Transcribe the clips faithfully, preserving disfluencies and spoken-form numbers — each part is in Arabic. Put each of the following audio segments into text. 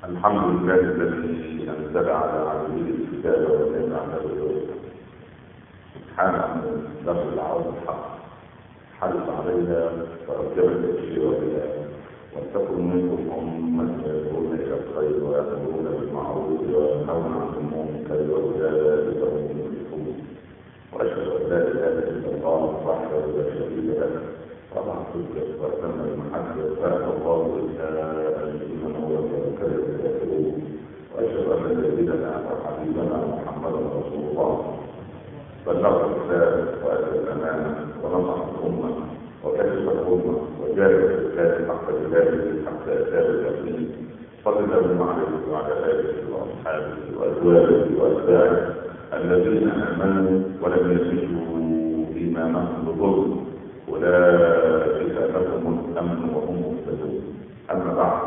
الحمد لله الذي انزل على عبده الكتاب ولم يعمله سبحانه له العون الحق حرص عليها فأوجب التبشير بها ولتكن منكم أمة يدعون إلى الخير ويأمرون بالمعروف وينهون عن المنكر وأولئك هم المفلحون. وأشهد أن لا إله إلا الله وحده لا شريك له رفع الحجة وأتم المحجة وفاء الله إلا أن يؤمن ويتوكل الكافرون. وأشهد أن سيدنا وحبيبنا محمدا رسول الله بلغ الرسالة وأدى الأمانة ونصح الأمة وكشف الأمة وجاهد في الإسلام حق جلاله حتى أتاه اليقين صلى الله عليه وعلى آله وأصحابه وأزواجه وأتباعه الذين آمنوا ولم يزيدوا إيمانهم بظلم أولئك لهم الأمن وهم مهتدون. أما بعد،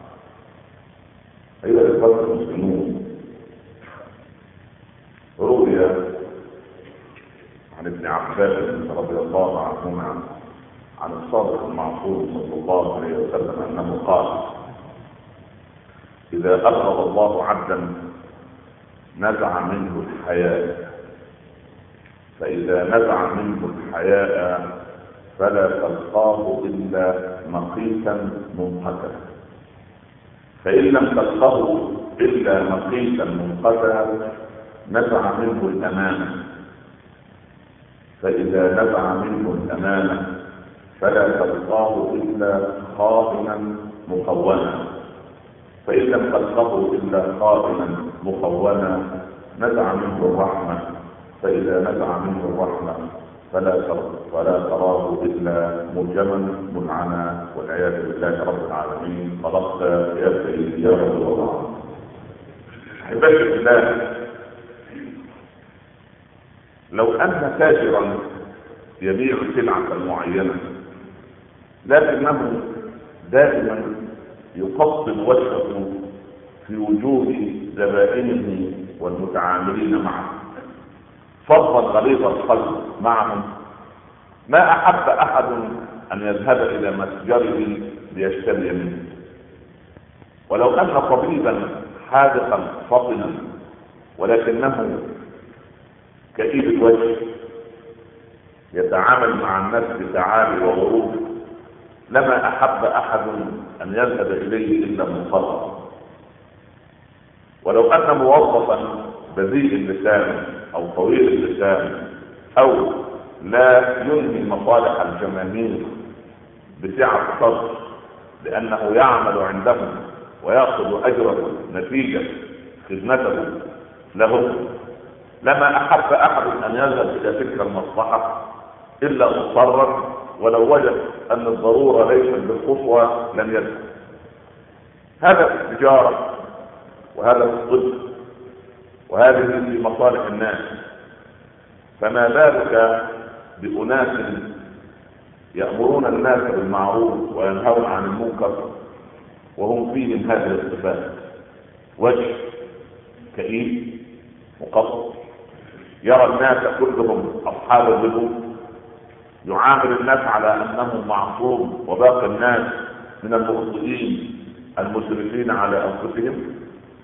أيها الإخوة المسلمون، روي عن ابن عباس رضي الله عنهما عن الصادق المعصوم صلى الله عليه وسلم انه قال: اذا ابغض الله عبدا نزع منه الحياء، فاذا نزع منه الحياء فلا تلقاه الا مقيتا منقتا، فان لم تلقه الا مقيتا منقتا نزع منه الامانه، فإذا نزع منه الأمانة فلا تلقاه إلا خائنا مخونا، فإن لم تلقه إلا خائنا مخونا نزع منه الرحمة، فإذا نزع منه الرحمة فلا فلا تراه إلا ملجما منعنا والعياذ بالله رب العالمين. صدقت يا سيدي يا رسول الله. أحبتي الله، لو أن تاجرا يبيع سلعة معينة لكنه دائما يقصد وجهه في وجوه زبائنه والمتعاملين معه فضلا غليظ القلب معهم، ما أحب أحد أن يذهب إلى متجره ليشتري منه. ولو أن طبيبا حاذقا فطنا ولكنه كئيب الوجه يتعامل مع الناس بتعالي وغرور لما أحب أحد أن يذهب إليه إلا منقطع. ولو أن موظفا بذيء اللسان أو طويل اللسان أو لا ينهي مصالح الجماهير بسعة صدر لأنه يعمل عندهم ويأخذ أجره نتيجة خدمته له لما أحب أحد أن يذهب إلى تلك المصلحة إلا مضطرا، ولو وجد أن الضرورة ليست بالقصوى لم يذهب. هذا في التجارة وهذا في الطب وهذه في مصالح الناس، فما بالك بأناس يأمرون الناس بالمعروف وينهون عن المنكر وهم فيهم هذه الصفات: وجه كئيب مقصر، يرى الناس كلهم أصحاب الذنوب، يعامل الناس على أنهم معصوم وباقي الناس من المخطئين المسرفين على أنفسهم.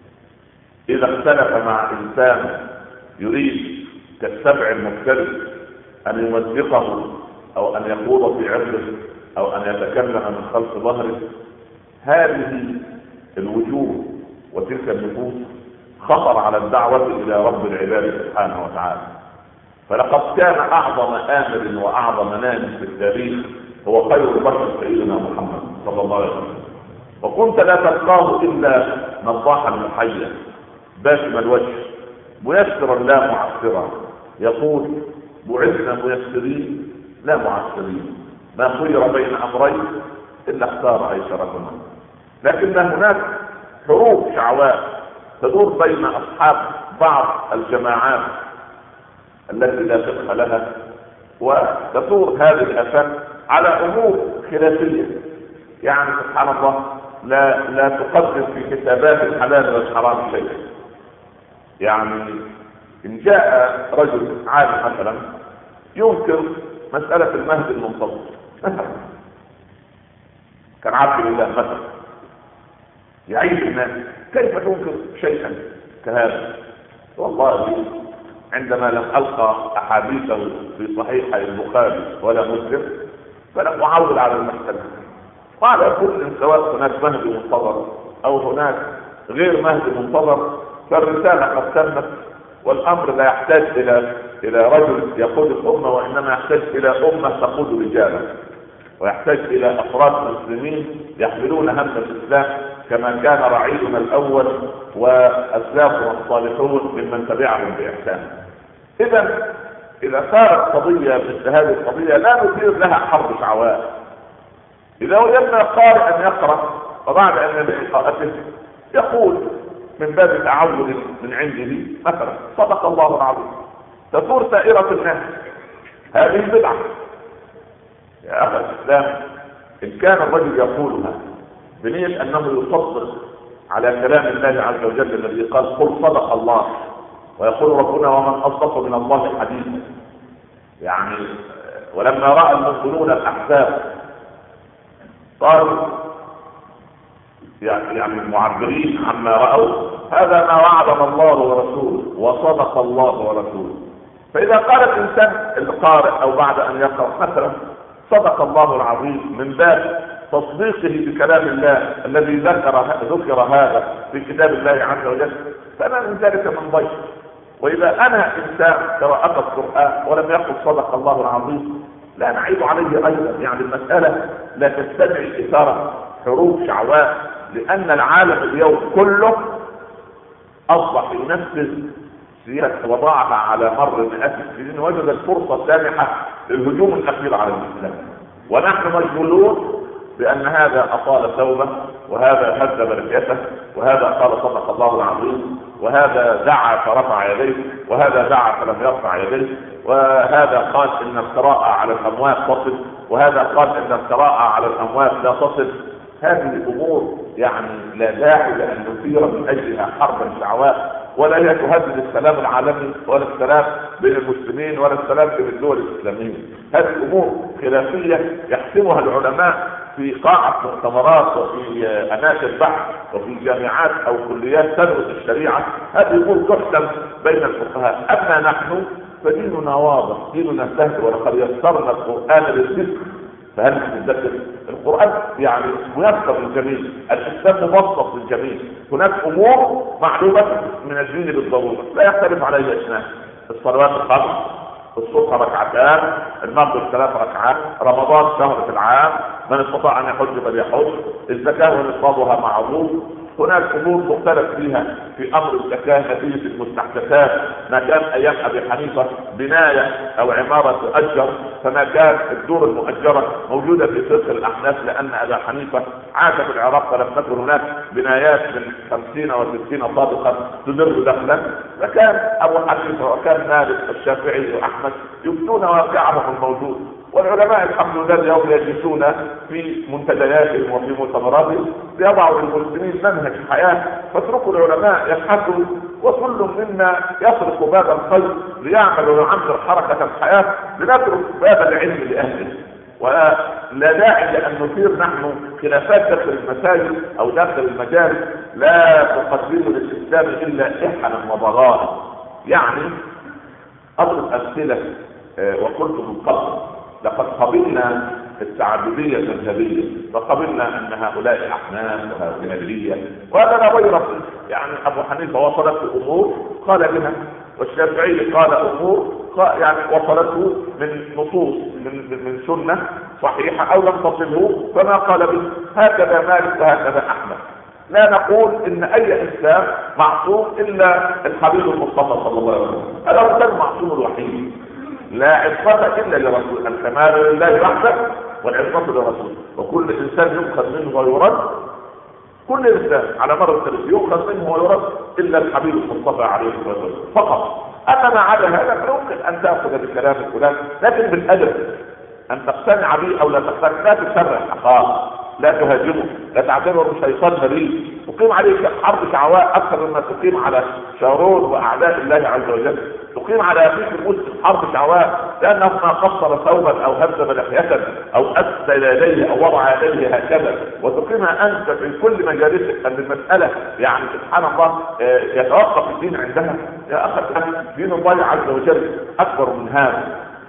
إذا اختلف مع إنسان يريد كالسبع المختلف أن يمزقه أو أن يخوض في عرضه أو أن يتكلم من خلف ظهره، هذه الوجوه وتلك النفوس خطر على الدعوة إلى رب العباد سبحانه وتعالى. فلقد كان أعظم آمر وأعظم نام في التاريخ هو خير البشر سيدنا محمد صلى الله عليه وسلم، وكنت لا تلقاه إلا نضاحا محيا باسم الوجه ميسرا لا معسرا، يقول: بعثنا ميسرين لا معسرين، ما خير بين أمرين إلا اختار أيسرهما. لكن هناك حروب شعواء تدور بين أصحاب بعض الجماعات التي لا فقه لها، وتدور هذه الآفات على أمور خلافية، يعني سبحان الله لا لا تقدم في حسابات الحلال والحرام شيئا. يعني إن جاء رجل عالم مثلا ينكر مسألة المهد المنتظر مثلا، كان عبد الله مثلا يعيش الناس كيف تنكر شيئا كهذا؟ والله عندما لم ألقى أحاديثه في صحيح البخاري ولا مسلم فلم أعول على المسألة، وعلى كل سواء هناك مهدي منتظر أو هناك غير مهدي منتظر فالرسالة قد تمت، والأمر لا يحتاج إلى إلى رجل يقود الأمة، وإنما يحتاج إلى أمة تقود رجالا، ويحتاج إلى أفراد مسلمين يحملون هم الإسلام كما كان رعيلنا الأول وأسلافنا الصالحون ممن تبعهم بإحسان. إذا إذا صارت قضية مثل هذه القضية لا نثير لها حرب شعواء. إذا وجدنا قارئا يقرأ وبعد أن بقراءته يقول من باب تعود من عنده مثلا صدق الله العظيم، تثور سائرة الناس، هذه بدعة يا أخي الإسلام. إن كان الرجل يقولها بنية أنه يصدق على كلام الله عز وجل الذي قال قل صدق الله، ويقول ربنا ومن أصدق من الله حديثا، يعني ولما رأى المؤمنون الأحزاب قالوا يعني المعبرين عما رأوا هذا ما وعدنا الله ورسوله وصدق الله ورسوله. فإذا قال الإنسان القارئ أو بعد أن يقرأ مثلا صدق الله العظيم من باب تصديقه بكلام الله الذي ذكر ذكر هذا في كتاب الله عز وجل، فأنا من ذلك من ضيف. وإذا أنا إنسان قرأت القرآن ولم يقل صدق الله العظيم لا نعيب عليه أيضا. يعني المسألة لا تستدعي إثارة حروب شعواء، لأن العالم اليوم كله أصبح ينفذ سياسة وضعها على مر مئات السنين، وجد الفرصة سامحة للهجوم الأخير على الإسلام، ونحن مشغولون بأن هذا أطال ثوبه، وهذا هز بركته، وهذا قال صدق الله العظيم، وهذا دعا فرفع يديه، وهذا دعا فلم يرفع يديه، وهذا قال إن القراءة على الأموات تصل، وهذا قال إن القراءة على الأموات لا تصل. هذه الأمور يعني لا داعي لأن نثير من أجلها حربا شعواء، ولا هي تهدد السلام العالمي ولا السلام بين المسلمين ولا السلام بين الدول الإسلامية. هذه الأمور خلافية يحسمها العلماء في قاعة مؤتمرات وفي أماكن بحث وفي جامعات أو كليات تدرس الشريعة. هذه أمور تحسم بين الفقهاء. أما نحن فديننا واضح، ديننا سهل، ولقد يسرنا القرآن للذكر فهل نتذكر؟ القرآن يعني ميسر للجميع، الإسلام مبسط للجميع. هناك أمور معلومة من الدين بالضرورة لا يختلف عليها اثنان: الصلوات الخمس، الصبح ركعتان، المغرب ثلاث ركعات، رمضان شهر في العام، من استطاع أن يحج فليحج، الزكاة ونصابها معروف. هناك امور مختلف فيها في امر الزكاه نتيجه المستحدثات، ما كان ايام ابي حنيفه بنايه او عماره تؤجر، فما كان الدور المؤجره موجوده في فقه الاحناف، لان ابا حنيفه عاش في العراق فلم تكن هناك بنايات من خمسين وستين طابقا تدر دخلا، فكان ابو حنيفه وكان مالك والشافعي واحمد يفتون واقعهم الموجود، والعلماء الحمد لله اليوم يجلسون في منتدياتهم وفي مؤتمراتهم ليضعوا للمسلمين منهج حياه. فاتركوا العلماء يبحثوا، وكل منا يطرق باب الخير ليعمل ويعمر حركه الحياه، لنترك باب العلم لاهله. ولا داعي لان نثير نحن خلافات داخل المساجد او داخل المجالس لا تقدم للاسلام الا احنا وضغائن. يعني اضرب امثله، وقلت من قبل لقد قبلنا التعبدية المذهبية، فقبلنا ان هؤلاء احناف وهؤلاء مالكية، وهذا لا غير. يعني ابو حنيفة وصلت امور قال بها، والشافعي قال امور يعني وصلته من نصوص من, من سنة صحيحة او لم تصله فما قال به. هكذا مالك وهكذا احمد. لا نقول ان اي انسان معصوم الا الحبيب المصطفى صلى الله عليه وسلم، هذا هو المعصوم الوحيد. لا عصمة الا لرسول، الكمال لله وحده والعصمة للرسول، وكل انسان يؤخذ منه ويرد، كل انسان على مر التاريخ يؤخذ منه ويرد الا الحبيب المصطفى عليه الصلاه والسلام فقط. اما ما عدا هذا فيمكن ان تاخذ بكلام فلان، لكن بالادب ان تقتنع به او لا تقتنع، لا تسرع حقائق. لا تهاجمه، لا تعتبره شيطان مريض، تقيم عليه حرب شعواء اكثر مما تقيم على شارون واعداء الله عز وجل. تقيم على اخيك المسلم حرب شعواء لانه ما قصر ثوبا او هزم لحية او اسدل يديه او وضع يديه هكذا، وتقيمها انت في كل مجالسك ان المساله يعني سبحان الله يتوقف الدين عندها. يا اخي دين الله عز وجل اكبر من هذا.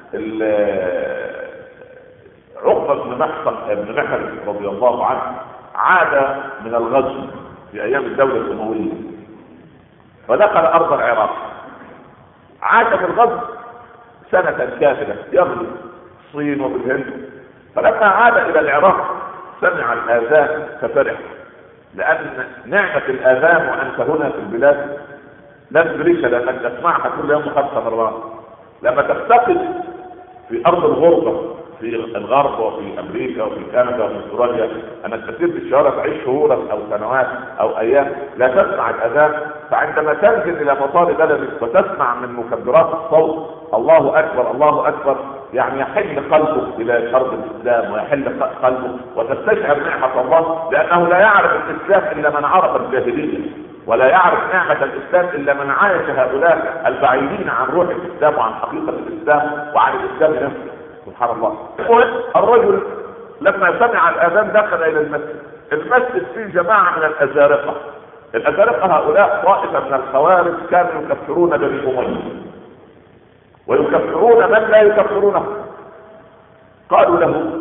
عقبة بن محصن بن محر رضي الله عنه عاد من الغزو في ايام الدولة الاموية ودخل ارض العراق. عاد في الغزو سنة كاملة يغزو الصين وبالهند، فلما عاد الى العراق سمع الاذان ففرح، لان نعمة الاذان وانت هنا في البلاد لا تدرك لانك تسمعها كل يوم خمس مرات. لما تفتقد في ارض الغربة في الغرب وفي امريكا وفي كندا وفي استراليا انك تسير في الشوارع تعيش شهورا او سنوات او ايام لا تسمع الاذان، فعندما تنزل الى مطار بلدك وتسمع من مكبرات الصوت الله اكبر الله اكبر يعني يحل قلبك الى ارض الاسلام ويحل قلبك وتستشعر نعمة الله، لانه لا يعرف الاسلام الا من عرف الجاهلية، ولا يعرف نعمة الاسلام الا من عايش هؤلاء البعيدين عن روح الاسلام وعن حقيقة الاسلام وعن الاسلام نفسه. سبحان الله. الرجل لما سمع الاذان دخل الى المسجد. المسجد فيه جماعة من الازارقة. الازارقة هؤلاء طائفة من الخوارج كانوا يكفرون بني امية ويكفرون من لا يكفرونه. قالوا له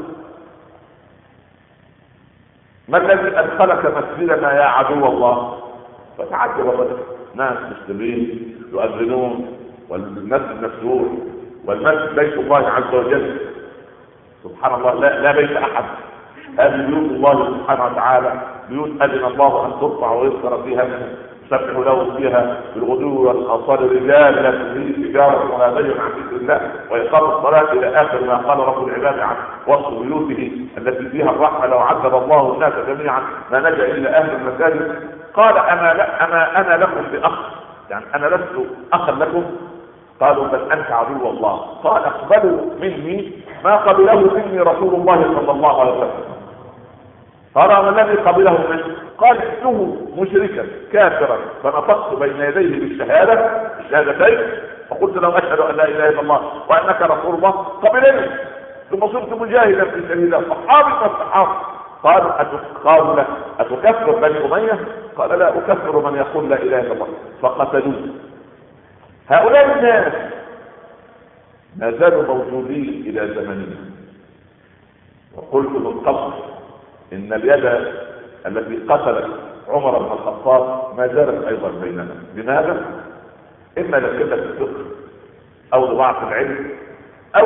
ما الذي ادخلك مسجدنا يا عدو الله؟ فتعجب الرجل، ناس مسلمين يؤذنون والمسجد مسجور والمسجد بيت الله عز وجل. سبحان الله. لا, لا بيت احد، هذه بيوت الله سبحانه وتعالى، بيوت اذن الله ان ترفع ويذكر فيها يسبح له فيها بالغدو والاصال رجال لا تلهيهم تجاره ولا بيع عن ذكر الله واقام الصلاه الى اخر ما قال رب العباد عن وصف بيوته التي فيها الرحمه. لو عذب الله الناس جميعا ما نجا الا اهل المساجد. قال انا لا انا انا لكم باخ، يعني انا لست اخا لكم. قالوا بل انت عدو الله. قال اقبلوا مني ما قبله مني رسول الله صلى الله عليه وسلم. قال ما الذي قبله منه؟ قال انه مشركا كافرا، فنطقت بين يديه بالشهاده الشهادتين فقلت له اشهد ان لا اله الا الله وانك رسول الله. قبلني ثم صرت مجاهدا في سبيل الله. صحابي والصحابه قالوا قالوا له اتكفر بني اميه؟ قال لا اكفر من يقول لا اله الا الله. فقتلوه. هؤلاء الناس ما زالوا موجودين الى زمننا. وقلت من قبل ان اليد التي قتلت عمر بن الخطاب ما زالت ايضا بيننا. لماذا؟ اما لقله الفقه او لضعف العلم او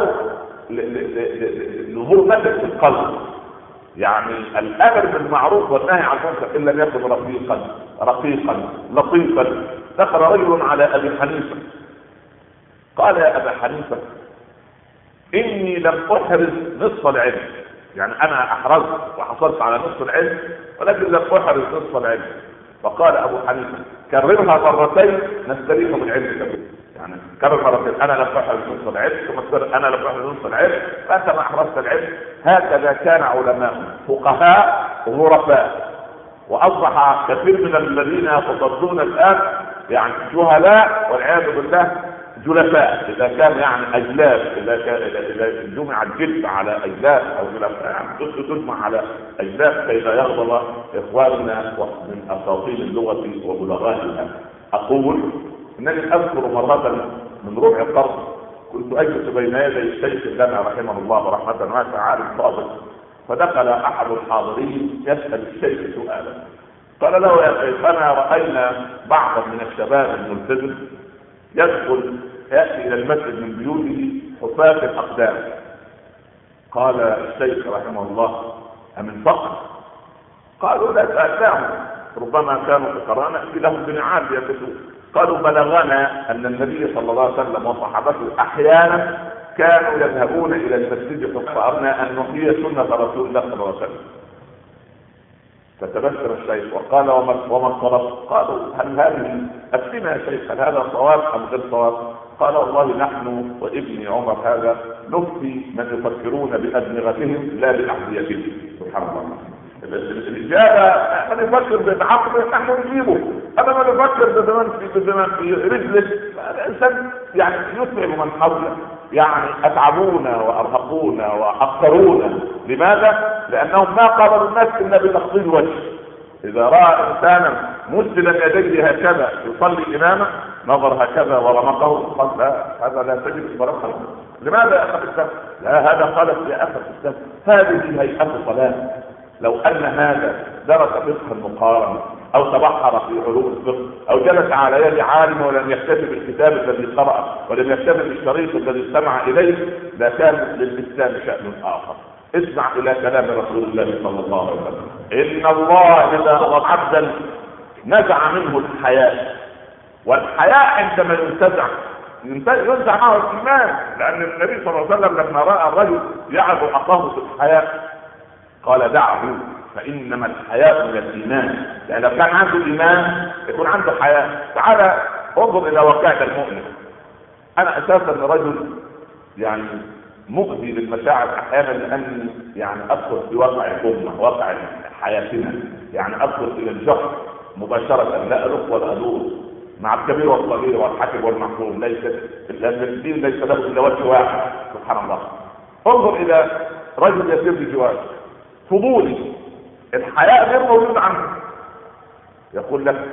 لظهور مدد في القلب. يعني الامر بالمعروف والنهي عن المنكر ان لم يكن رقيقا رقيقا لطيفا. دخل رجل على ابي حنيفه قال يا ابا حنيفه اني لم احرز نصف العلم، يعني انا احرزت وحصلت على نصف العلم ولكن لم احرز نصف العلم. فقال ابو حنيفه كررها مرتين نستريح من علمك به. يعني كرر مرتين انا لم احرز نصف العلم ثم انا لم احرز نصف العلم فانت ما احرزت العلم. هكذا كان علماء فقهاء غرفاء، واصبح كثير من الذين يتصدون الان يعني جهلاء والعياذ بالله جلفاء. اذا كان يعني اجلاف، اذا كان اذا جمع الجلف على اجلاف او جلفاء يعني تجمع على اجلاف كي لا يغضب اخواننا من اساطين اللغه وبلغائها. اقول انني اذكر مره من ربع القرن كنت اجلس بين يدي الشيخ لنا رحمه الله رحمه واسعه عالم فاضل، فدخل احد الحاضرين يسال الشيخ سؤالا. قال له يا شيخنا راينا بعضا من الشباب الملتزم يدخل ياتي الى المسجد من بيوته حفاة الاقدام. قال الشيخ رحمه الله امن فقر؟ قالوا لا سالناهم ربما كانوا فقراء ناتي لهم بنعال يلبسون. قالوا بلغنا ان النبي صلى الله عليه وسلم وصحابته احيانا كانوا يذهبون الى المسجد فاردنا ان نحيي سنه رسول الله صلى الله عليه وسلم. فتبسم الشيخ وقال وما الصواب؟ قالوا هل هذه افتنا يا شيخ هل هذا صواب ام غير صواب؟ قال والله نحن وابني عمر هذا نفتي من يفكرون بادمغتهم لا باحذيتهم. سبحان الله. الإجابة من يفكر بعقله نحن نجيبه، أما من يفكر بزمان في بزمان في رجله الإنسان يعني يتعب من حوله، يعني أتعبونا وأرهقونا وأخطرونا. لماذا؟ لأنهم ما قابلوا الناس إلا بتقبيل وجه. إذا رأى إنسانا مسدلا يديه هكذا يصلي إمامه نظر هكذا ورمقه قال لا هذا لا تجد بركة. لماذا يا أخي الإسلام؟ لا هذا خالف يا أخي الإسلام، هذه هيئة صلاة. لو أن هذا درس فقه المقارنة أو تبحر في علوم الفقه أو جلس على يد عالم ولم يكتفي بالكتاب الذي قرأ ولم يكتفي بالشريط الذي استمع إليه لكان للإسلام شأن آخر. اسمع إلى كلام رسول الله صلى الله عليه وسلم: إن الله إذا أغضب عبدا نزع منه الحياء. والحياء عندما ينتزع ينزع معه الإيمان، لأن النبي صلى الله عليه وسلم لما رأى الرجل يعظ أخاه في الحياء قال دعه فإنما الحياء من الإيمان. يعني لو كان عنده إيمان يكون عنده حياء. تعالى انظر إلى واقعة المؤمن. أنا أساسا رجل يعني مؤذي للمشاعر أحيانا، لأني يعني أدخل في واقع الأمة واقع حياتنا، يعني أدخل إلى الجهر مباشرة لا ألف ولا أدور مع الكبير والصغير والحاكم والمحكوم. ليس لأن الدين ليس له إلا وجه واحد سبحان الله. انظر إلى رجل يسير بجواره فضولي الحياء غير موجود عنه، يقول لك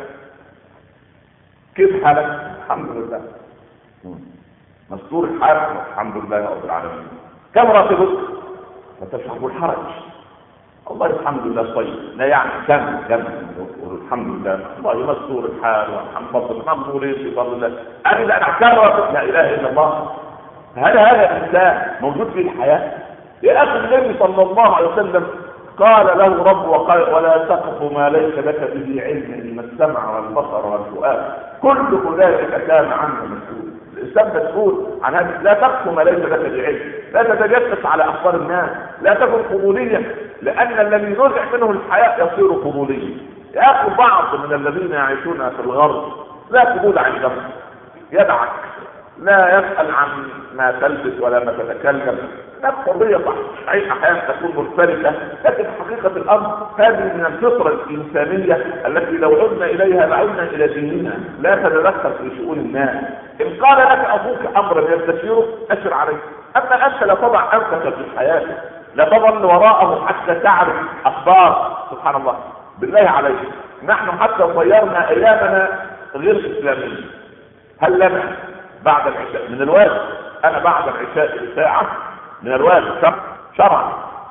كيف حالك؟ الحمد لله. مستور الحال؟ الحمد لله رب العالمين. كم راتبك؟ فتشعر بالحرج. الله الحمد لله طيب. لا يعني كم كم الحمد لله والله مستور الحال والحمد لله مقبولين في فضل الله. أنا إذا أحكام راتب لا إله إلا الله. هل هذا الإنسان موجود في الحياة؟ يا أخي النبي صلى الله عليه وسلم قال له رب وقال ولا تقف ما ليس لك به علم إن السمع والبصر والفؤاد كل أولئك كان عنه مسؤول. الإنسان مسؤول عن هذا. لا تقف ما ليس لك به علم، لا تتجسس على أخبار الناس، لا تكن فضوليا، لأن الذي نزع منه الحياء يصير فضوليا. يا أخي بعض من الذين يعيشون في الغرب لا قبول عندهم، يدعك لا يسأل عن ما تلبس ولا ما تتكلم. نفس قضية صح أي أحيانا تكون مختلفة، لكن حقيقة الأمر هذه من الفطرة الإنسانية التي لو عدنا إليها لعدنا إلى ديننا. لا تتدخل في شؤون الناس. إن قال لك أبوك أمرا يستشيره أشر عليه، أما أنت لا تضع أنفسك في حياتك، لا تظل وراءه حتى تعرف أخبار. سبحان الله بالله عليك، نحن حتى غيرنا أيامنا غير إسلامية. هل لنا بعد العشاء من الواجب، أنا بعد العشاء ساعة من الواجب شرعا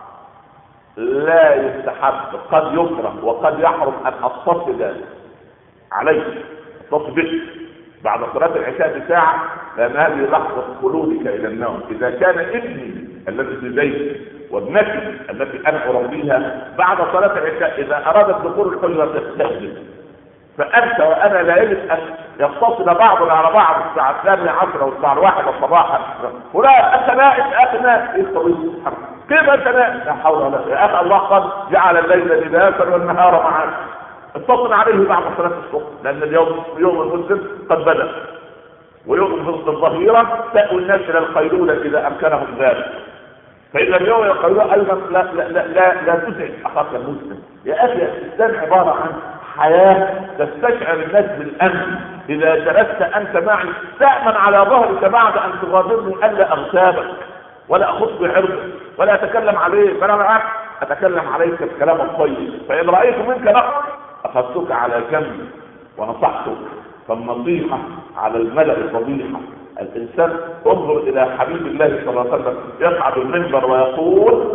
لا يستحب، قد يكره وقد يحرم أن أتصل عليه اتصل بك بعد صلاة العشاء بساعة، لأن هذه لحظة خلودك إلى النوم. إذا كان ابني الذي في بيتي وابنتي التي أنا أربيها بعد صلاة العشاء إذا أرادت دخول الحجرة تستخدم، فأنت وأنا لا يجب أن يتصل بعضنا على بعض الساعة الثانية عشرة والساعة الواحدة صباحا. ولا أنت نائم يا أخي نائم إيه الطبيب؟ كيف أنت نائم؟ لا حول ولا قوة يا أخي. الله قال جعل الليل لباسا والنهار معاشا. اتصل عليه بعد صلاة الصبح، لأن اليوم يوم المسلم قد بدأ، ويوم الظهيرة تأوي الناس إلى القيلولة إذا أمكنهم ذلك. فإذا اليوم القيلولة أيضا لا لا لا لا, لا تزعج أخاك المسلم. يا أخي الإسلام عبارة عن حياة تستشعر الناس بالأمن. إذا جلست أنت معي تأمن على ظهرك بعد أن تغادرني ألا أغتابك ولا أخص بعرضك ولا أتكلم عليك، فأنا معك أتكلم عليك الكلام الطيب. فإن رأيت منك نقص أخذتك على جنب ونصحتك، فالنصيحة على الملأ فضيحة. الإنسان انظر إلى حبيب الله صلى الله عليه وسلم يصعد المنبر ويقول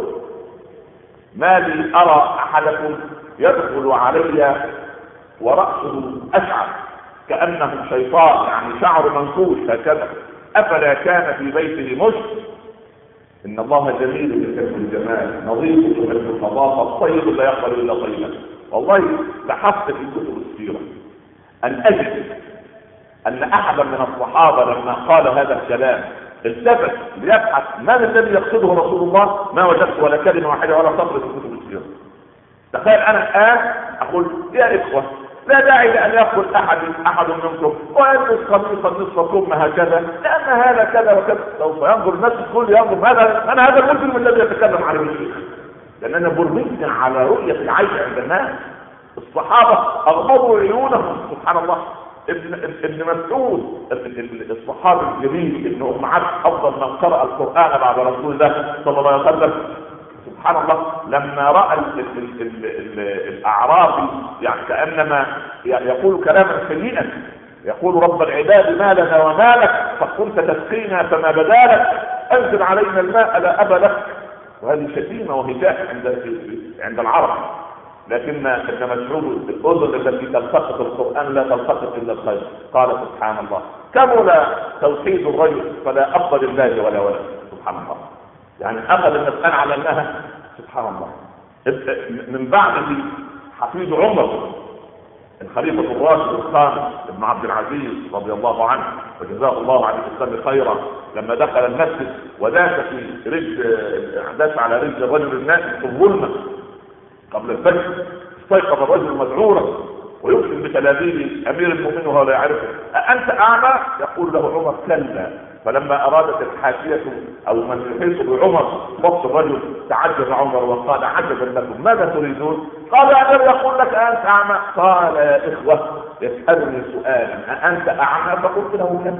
ما لي أرى أحدكم يدخل علي ورأسه أشعر كأنه شيطان، يعني شعر منكوش هكذا، أفلا كان في بيته مشت. إن الله جميل يحب الجمال، نظيف يحب النظافة، الطيب لا يقبل إلا طيبا. والله بحثت في كتب السيرة أن أجد أن أحدا من الصحابة لما قال هذا الكلام التفت ليبحث من الذي يقصده رسول الله، ما وجدت ولا كلمة واحدة ولا سطر في كتب السيرة. تخيل أنا الآن أقول يا إخوة لا داعي لأن يأخذ أحد أحد منكم ويلبس قميصا نصف كم هكذا، لأن هذا كذا وكذا. سوف ينظر الناس الكل ينظر هذا من هذا المسلم الذي يتكلم عليه الشيخ. لأننا برمجنا على رؤية العين عند الناس. الصحابة أغمضوا عيونهم سبحان الله. ابن ابن مسعود الصحابي الجليل ابن أم عبد أفضل من قرأ القرآن بعد رسول الله صلى الله عليه وسلم سبحان الله، لما رأى ال ال ال ال ال الأعرابي يعني كأنما يقول كلاما سيئا، يقول رب العباد ما لنا وما لك فكنت تسقينا فما بدالك أنزل علينا الماء لا أبا لك. وهذه شتيمة وهجاء عند عند العرب. لكن ابن مسعود الأذن التي تلتقط القرآن لا تلتقط إلا الخير. قال سبحان الله كمل توحيد الرجل فلا أفضل الله ولا ولد. سبحان الله، يعني أخذ المسألة على أنها سبحان الله. من بعده حفيد عمر الخليفة الراشد الخامس ابن عبد العزيز رضي الله عنه وجزاه الله عن الإسلام خيرا، لما دخل المسجد وداس في رجل داس على رجل الرجل النائم في الظلمة قبل الفجر، استيقظ الرجل مذعورا ويقسم بتلابيب أمير المؤمنين وهو لا يعرفه. أأنت أعمى؟ يقول له عمر كلا. فلما أرادت الحاشية أو من يحيط بعمر بص الرجل تعجب عمر وقال عجبا لكم ماذا تريدون؟ قال أمير يقول لك أنت أعمى. قال يا إخوة يسألني سؤالا أأنت أعمى؟ فقلت له كلا.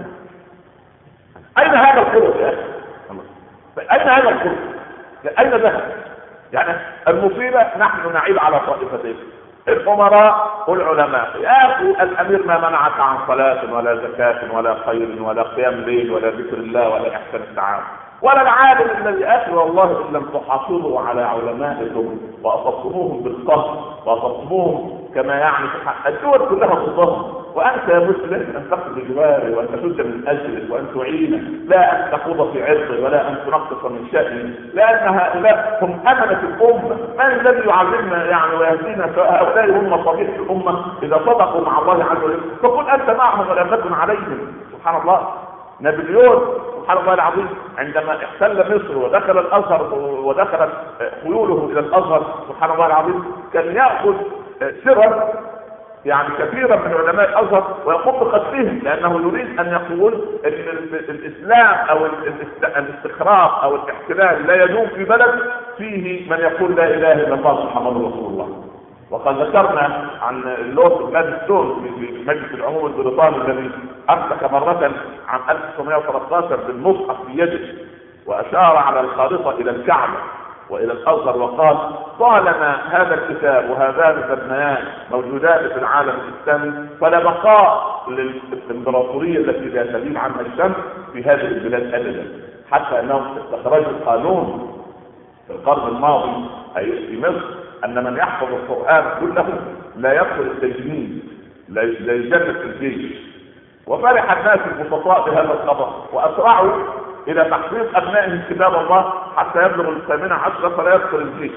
أين هذا الخلق يا أخي؟ أين هذا الخلق؟ أين ذهب؟ يعني المصيبة نحن نعيب على طائفتين، الأمراء والعلماء. يا أخي الأمير ما منعك عن صلاة ولا زكاة ولا خير ولا قيام ليل ولا ذكر الله ولا إحسان التعامل، ولا العالم الذي أخي والله إن لم تحافظوا على علمائكم وأصبتموهم بالقهر وأصبتموهم كما يعني الدول كلها ضدهم، وأنت يا مسلم أن تقضي بجواره وأن تسد من أجله وأن تعينه، لا أن تخوض في عرضه ولا أن تنقص من شأنه، لأن هؤلاء هم أمنة الأمة. من الذي يعلمنا يعني ويهدينا؟ هؤلاء هم مصابيح الأمة إذا صدقوا مع الله عز وجل فقل أنت معهم ولا تكن عليهم. سبحان الله. نابليون سبحان الله العظيم عندما احتل مصر ودخل الازهر ودخلت خيوله الى الازهر سبحان الله العظيم كان ياخذ سرا يعني كثيرا من علماء الازهر ويقوم بقتلهم، لانه يريد ان يقول ان الاسلام او الاستخراج او الاحتلال لا يدوم في بلد فيه من يقول لا اله الا الله محمد رسول الله. وقد ذكرنا عن اللورد جلادستون في مجلس العموم البريطاني الذي امسك مرة عام ألف وتسعمائة وثلاثة عشر بالمصحف في يده واشار على الخارطة الى الكعبة والى الازهر وقال طالما هذا الكتاب وهذان الابنيان موجودان في العالم الاسلامي فلا بقاء للامبراطورية التي لا تزيد عنها الشمس في هذه البلاد ابدا. حتى انهم استخرجوا القانون في القرن الماضي في مصر ان من يحفظ القرآن كله لا يدخل التجنيد لا يجند في الجيش. وفرح الناس البسطاء بهذا الخبر واسرعوا الى تحفيظ ابنائهم كتاب الله حتى يبلغ الثامنة عشرة فلا يدخل الجيش.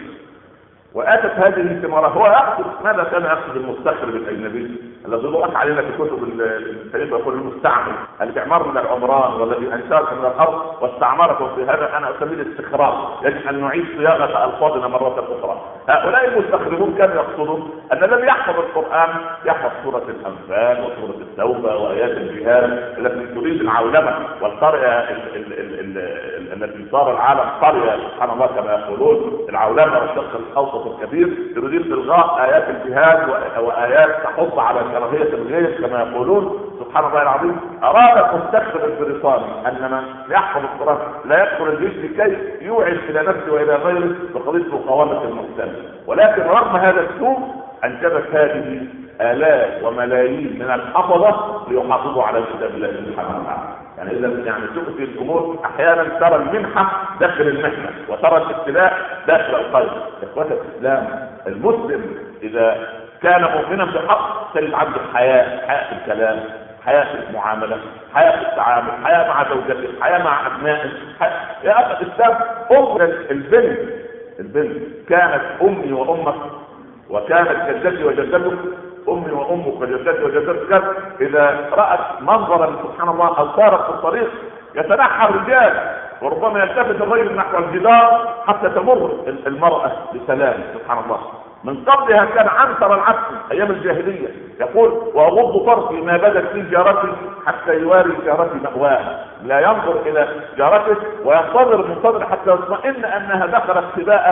واتت هذه الثمرة. هو يقصد ماذا كان يقصد المستخرج الاجنبي الذي ضغط علينا في كتب التاريخ يقول المستعمر الاستعمار من العمران والذي انشاكم من الارض واستعمركم في هذا انا اسميه الاستخراج. يجب ان نعيد صياغه الفاظنا مره اخرى. هؤلاء المستخرجون كانوا يقصدون ان الذي يحفظ القران يحفظ سوره الانفال وسوره التوبه وايات الجهاد التي تريد العولمه والقريه التي صار العالم قريه سبحان الله كما يقولون العولمه والشق الاوسط الكبير يريد الغاء ايات الجهاد وايات تحض على كراهيه الغير كما يقولون سبحان الله العظيم. اراد المستخرج البريطاني ان من يحفظ القران لا يدخل الجيش لكي يوعد الى نفسه والى غيره بقضيه مقاومه المحتل. ولكن رغم هذا السوء انجبت هذه آلاف وملايين من الحفظه ليحافظوا على كتاب الله سبحانه وتعالى. يعني اذا يعني تؤتي الامور احيانا ترى المنحه داخل المحنه وترى الابتلاء داخل القلب. اخوه الاسلام المسلم اذا كان مؤمنا بحق تجد عنده حياة حياة الكلام حياة المعاملة حياة التعامل حياة مع زوجته حياة مع أبنائه. يا أخي الإسلام أم البنت البنت كانت أمي وأمك وكانت جدتي وجدتك أمي وأمك وجدتي وجدتك. إذا رأت منظرا سبحان الله أو سارت في الطريق يتنحى الرجال وربما يلتفت الرجل نحو الجدار حتى تمر المرأة بسلام سبحان الله. من قبلها كان عنتر العبد ايام الجاهليه يقول واغض طرفي ما بدت في جارتي حتى يواري جارتي مأواها. لا ينظر الى جارته وينتظر منتظر حتى يطمئن انها دخلت سباءها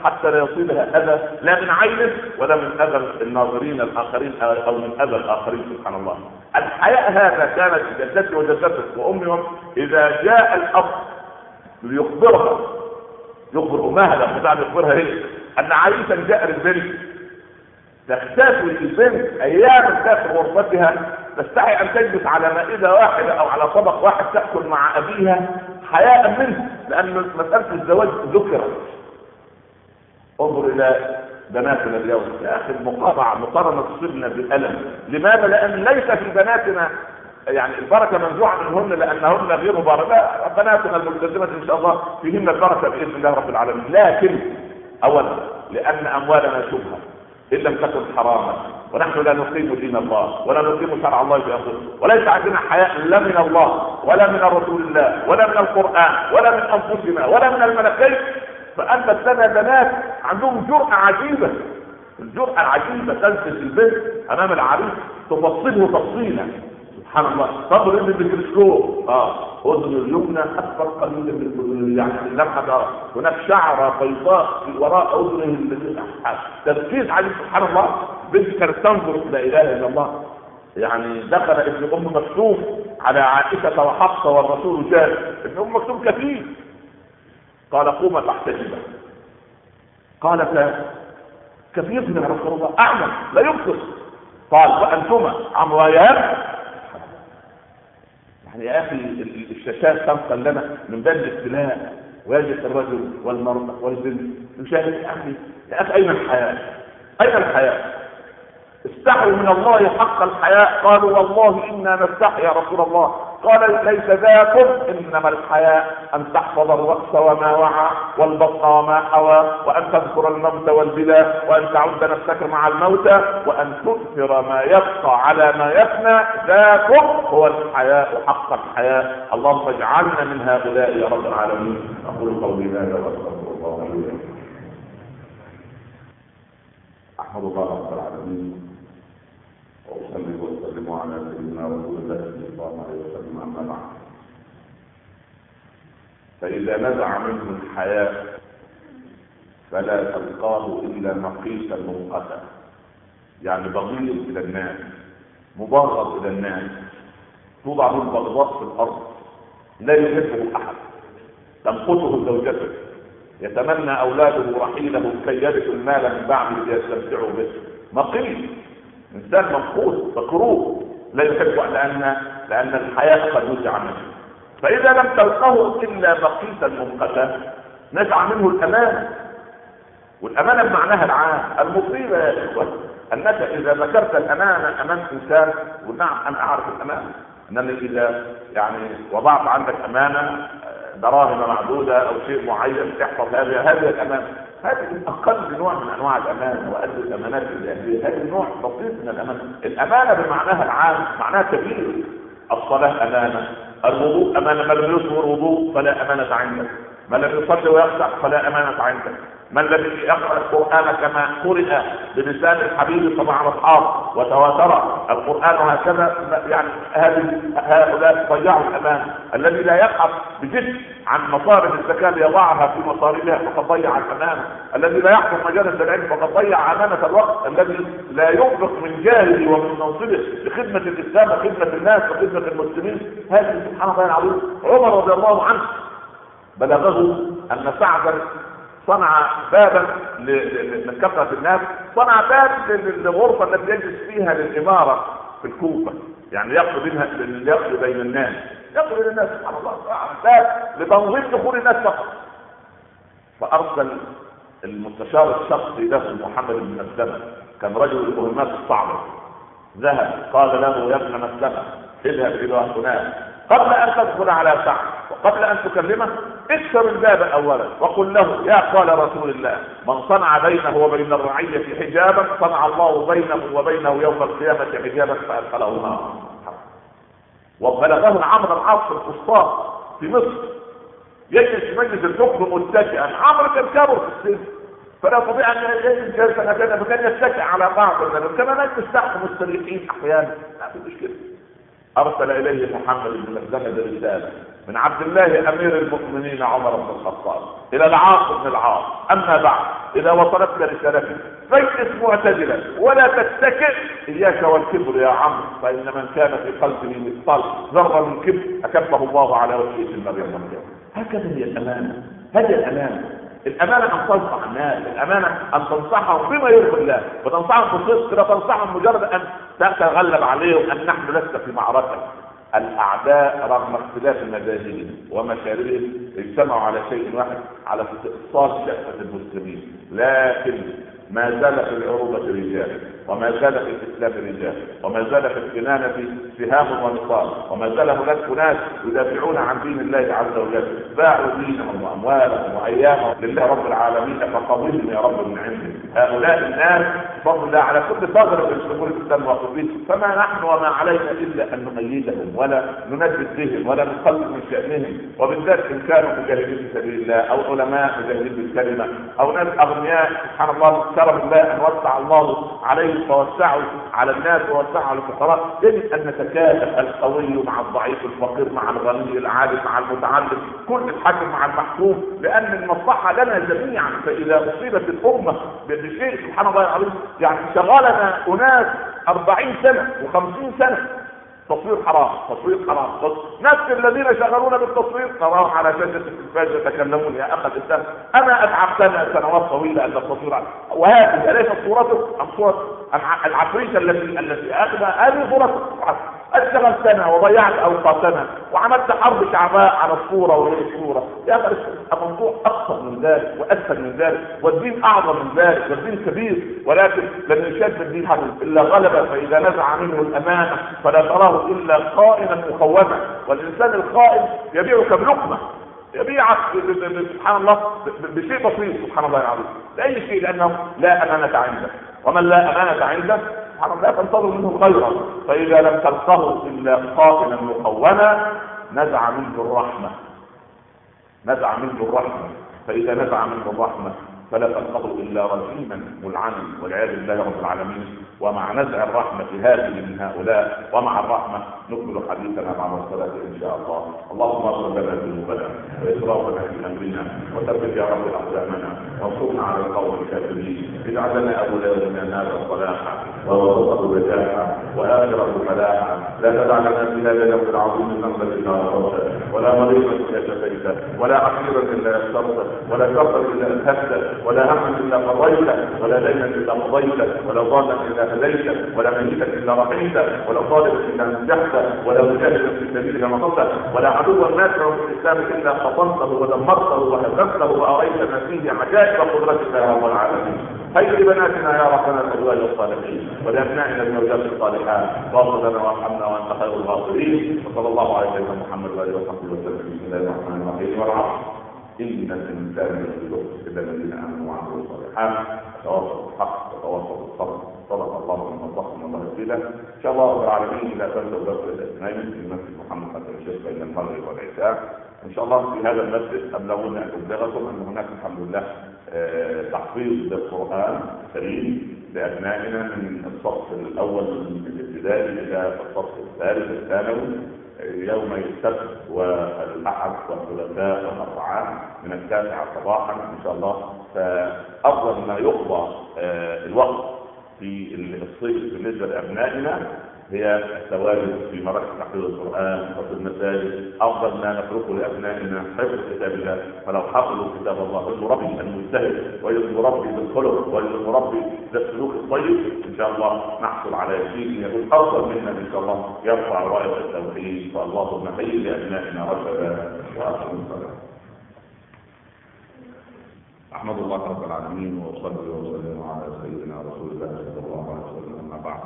حتى لا يصيبها اذى لا من عينه ولا من اذى الناظرين الاخرين او من اذى الاخرين. سبحان الله. الحياء هذا كانت جدتي وجدتك وامهم اذا جاء الاب ليخبرها يخبر امها لما بعد يخبرها هي ان عريسا جاء للبنت تختفي البنت ايام داخل غرفتها، تستحي ان تجلس على مائده واحده او على طبق واحد تاكل مع ابيها حياء منه، لان مساله الزواج ذكرت. انظر الى بناتنا اليوم يا اخي، المقاطعه مقارنه تصيبنا بالالم. لماذا؟ لان ليس في بناتنا يعني البركه منزوعه منهن لانهن غير مباركه. بناتنا الملتزمه ان شاء الله فيهن البركه باذن الله رب العالمين، لكن اولا لان اموالنا شبهه ان لم تكن حراما، ونحن لا نقيم دين الله ولا نقيم شرع الله في انفسنا، وليس عندنا حياء لا من الله ولا من رسول الله ولا من القران ولا من انفسنا ولا من الملكين، فانت لنا بنات عندهم جرأة عجيبه. الجرأة العجيبه تنسج البنت امام العريس تفصله تفصيلا. سبحان الله. تنظر ان بالميكروسكوب اه اذن اليمنى اكبر قليلا من الاذن، يعني لمحه هناك شعره بيضاء في وراء اذنه. تركيز عليه. سبحان الله. بنت كانت تنظر لا اله الا الله. يعني دخل ابن ام مكتوم على عائشه وحفصه والرسول جاء. ابن ام مكتوم كفيف. قال قوم تحتجبا. قالت كفيف يا رسول الله اعمى لا يبصر. قال وانتما عميان. يعني يا اخي الشاشات تنقل لنا من باب الابتلاء ويجد الرجل والمرأة والبنت يشاهد. يا اخي يا اخي اين الحياة؟ اين الحياة؟ استحوا من الله حق الحياء. قالوا والله انا نستحي يا رسول الله. قال ليس ذاكم، انما الحياء ان تحفظ الرأس وما وعى والبطن وما حوى، وان تذكر الموت والبلا، وان تعد نفسك مع الموتى، وان تؤثر ما يبقى على ما يفنى. ذاكم هو الحياء حق الحياء. اللهم اجعلنا من هؤلاء يا رب العالمين. اقول قولي هذا واستغفر الله لي ولكم. احمد الله رب العالمين وأصلي وأسلم على سيدنا رسول الله صلى الله عليه وسلم. أما بعد، فإذا نزع منه الحياء فلا تلقاه إلا مقيتا منقتا، يعني بغيض إلى الناس، مبغض إلى الناس، توضع له البغضاء في الأرض، لا يحبه أحد، تمقته زوجته، يتمنى أولاده رحيله كي يرثوا المال من بعده ليستمتعوا به. مقيت، انسان مفقود مكروه لا يحب، لان لان الحياه قد نزع منه. فاذا لم تلقه الا مقيتا منقتا نزع منه الامانه، والامانه بمعناها العام. المصيبه يا اخوه انك اذا ذكرت الامانه امام انسان، ونعم انا اعرف الامانه، انني اذا يعني وضعت عندك امانه دراهم معدوده او شيء معين تحفظ هذه هذه الامانه، هذه اقل نوع من انواع الامانه وادي الامانات الاهليه. هذا النوع بسيط من الامانه. الامانه بمعناها العام معناها كبير. الصلاه امانه، الوضوء امانه، من لم يصبر وضوء فلا امانه عندك، من لم يصلي ويخشع فلا امانه عندك، من لم يقرا القران كما قرئ بلسان الحبيب صلى الله عليه وسلم وتواتر القران هكذا، يعني هذه هؤلاء ضيعوا الامانه. الذي لا يبحث بجد عن مصارف الزكاه ليضعها في مصارفها فقد ضيع الامانه. الذي لا يحضر مجالس العلم فقد ضيع امانه الوقت. الذي لا ينفق من جاهه ومن منصبه لخدمه الاسلام وخدمه الناس وخدمه المسلمين. هذه سبحان الله العظيم. عمر رضي الله عنه بلغه ان سعدا صنع بابا من كثرة الناس، صنع باب للغرفة التي يجلس فيها للإمارة في الكوفة، يعني يقضي بينها يقضي بين الناس، يقضي بين الناس. سبحان الله. باب لتنظيم دخول الناس فقط. فأرسل المستشار الشخصي له محمد بن مسلمة، كان رجل المهمات الصعبة، ذهب قال له يا ابن مسلمة اذهب إلى هناك قبل أن تدخل على سعد وقبل أن تكلمه اكسر الباب أولا وقل له يا قال رسول الله من صنع بينه وبين الرعية حجابا صنع الله بينه وبينه يوم القيامة حجابا فأدخله النار. وبلغه عمرو العاص القسطاس في مصر يجلس مجلس الحكم متكئا. عمرو كان كبر في السن فلا يستطيع ان يجلس جلسه هكذا، فكان يتكئ على بعض الناس كما نجلس تحت مستريحين احيانا، لا في مشكله. ارسل اليه محمد بن مسلمة برساله من عبد الله امير المؤمنين عمر بن الخطاب الى العاص بن العاص. اما بعد، اذا وصلتك رسالتي فاجلس معتدلا ولا تتكئ، اياك والكبر يا عمرو، فان من كان في قلبه مثقال ذره من كبر اكبه الله على وجهه في النار يوم القيامه. هكذا هي الامانه، هذه الامانه. الامانه ان تنصح الناس، الامانه ان تنصحهم بما يرضي الله، وتنصحهم بصدق، لا تنصحهم مجرد ان تتغلب عليهم ان نحن لسه في معركه. الاعداء رغم اختلاف مذاهبهم ومشاربهم اجتمعوا على شيء واحد، على استئصال شأفة المسلمين، لكن ما زال في العروبة رجال، وما زال في الاسلام رجال، وما زال في الكنانة سهام ونصال، وما زال هناك ناس يدافعون عن دين الله عز وجل، باعوا دينهم واموالهم وايامهم لله رب العالمين، فقويهم يا رب من عندهم. هؤلاء الناس بفضل الله على كل ثغر في شؤون الاسلام واقفين، فما نحن وما علينا الا ان نؤيدهم ولا ننجد بهم ولا نقلل من شانهم. وبالذات ان كانوا مجاهدين في سبيل الله او علماء مجاهدين بالكلمه او ناس اغنياء، سبحان الله كرم الله ان وسع الله عليهم فوسعوا على الناس ووسعوا على الفقراء. يجب ان نتكاتف، القوي مع الضعيف، الفقير مع الغني، العالم مع المتعلم، كل الحاكم مع المحكوم، لان المصلحه لنا جميعا. فاذا اصيبت الامه بشيء سبحان الله العظيم، يعني شغلنا اناس أربعين سنه وخمسين سنه تصوير حرام، تصوير حرام، نفس الذين شغلونا بالتصوير نراهم على شاشة التلفاز يتكلمون يا أخي الإسلام. أنا أتعبتنا سنوات طويلة أن التصوير، وهذه أليست صورته أم صورة العفريتة التي التي أخذها؟ هذه صورته. اشتغل سنة وضيعت أوقاتنا وعملت حرب شعباء على الصورة وغير الصورة. يا أخي الموضوع أكثر من ذلك وأسهل من ذلك، والدين أعظم من ذلك، والدين كبير، ولكن لن يشد الدين إلا غلبة. فإذا نزع منه الأمانة فلا تراه إلا خائنا مخونا، والإنسان الخائن يبيعك بلقمة، يبيعك سبحان الله بشيء بسيط سبحان الله العظيم، لأي شيء، لأنه لا أمانة عنده، ومن لا أمانة عنده لا تنتظر منه خيرا. فإذا لم تلقه إلا خائنا مخونا نزع منه الرحمة، نزع منه الرحمة. فإذا نزع منه الرحمة فلا تلقه إلا رجيما ملعنا والعياذ بالله رب العالمين. ومع نزع الرحمة هذه من هؤلاء ومع الرحمة نكمل حديثنا بعد الصلاة إن شاء الله. اللهم اغفر لنا ذنوبنا وإسرافنا في أمرنا وثبت يا رب أقدامنا وانصرنا على القوم الكافرين. اجعل لنا أولادنا نال صلاحا ووسطه رجاحا وآخره فلاحا. لا تدع لنا في هذا اليوم العظيم ذنبا إلا غفرته، ولا مريضا إلا شفيته، ولا عسيرا إلا يسرته، ولا كربا إلا أذهبته، ولا هما إلا قضيته، ولا دينا إلا قضيته، ولا ضالا إلا هديته، ولا ميتا إلا رحمته، ولا طالبا إلا نجحته، ولا مجاهدا في سبيلك نصرته، ولا عدوا نافعا في الإسلام إلا قطنته ودمرته وهزمته وأريتنا فيه عجائب قدرتك يا رب العالمين. هيا لبناتنا يا ربنا الأزواج الصالحين، ولأبنائنا الموجات الصالحات، واغفر لنا وارحمنا وأنت خير الغافرين. وصلى الله على سيدنا محمد وآله وصحبه وسلم. بسم الله الرحمن الرحيم. والعصر إن الإنسان لفي خسر إلا الذين آمنوا وعملوا الصالحات وتواصوا بالحق وتواصوا بالصبر. صدق الله وصدقكم الله السيدة. إن شاء الله رب العالمين إلى تنزل درس الاثنين في مسجد محمد حسن الشيخ بين المغرب والعشاء إن شاء الله. في هذا المسجد أبلغنا أن أبلغكم أن هناك الحمد لله تحفيظ للقرآن الكريم لأبنائنا من الصف الأول من الابتدائي إلى الصف الثالث الثانوي يوم السبت والأحد والثلاثاء والأربعاء من التاسعة صباحا إن شاء الله. فأفضل ما يقضى الوقت في الصيف بالنسبة لأبنائنا هي التواجد في مراكز تحفيظ القرآن وفي المساجد. أفضل ما نتركه لأبنائنا حفظ كتاب الله، فلو حفظوا كتاب الله المربي المجتهد والمربي بالخلق والمربي بالسلوك الطيب إن شاء الله نحصل على شيء يكون أفضل منا إن شاء الله يرفع راية التوحيد. فاللهم هيئ لأبنائنا رشدا وأقم الصلاة. أحمد الله رب العالمين وأصلي وسلم على سيدنا رسول الله صلى الله عليه وسلم. أما بعد،